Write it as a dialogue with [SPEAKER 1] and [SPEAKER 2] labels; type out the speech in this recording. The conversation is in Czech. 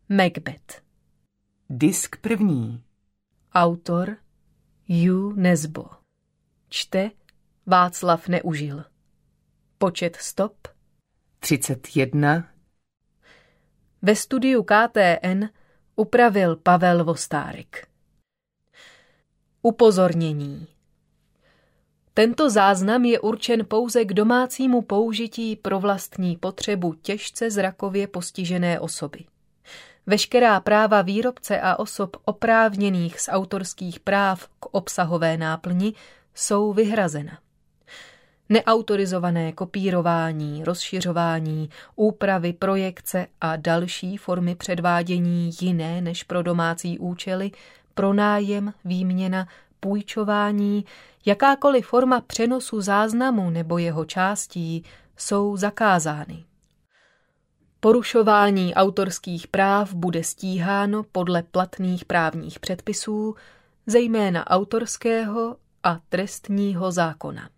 [SPEAKER 1] Macbeth.
[SPEAKER 2] Disk první.
[SPEAKER 1] Autor Hugh Nesbo. Čte Václav Neužil. Počet stop
[SPEAKER 2] 31.
[SPEAKER 1] Ve studiu KTN upravil Pavel Vostárek. Upozornění. Tento záznam je určen pouze k domácímu použití pro vlastní potřebu těžce zrakově postižené osoby. Veškerá práva výrobce a osob oprávněných z autorských práv k obsahové náplni jsou vyhrazena. Neautorizované kopírování, rozšiřování, úpravy, projekce a další formy předvádění jiné než pro domácí účely, pronájem, výměna, půjčování, jakákoliv forma přenosu záznamu nebo jeho částí jsou zakázány. Porušování autorských práv bude stíháno podle platných právních předpisů, zejména autorského a trestního zákona.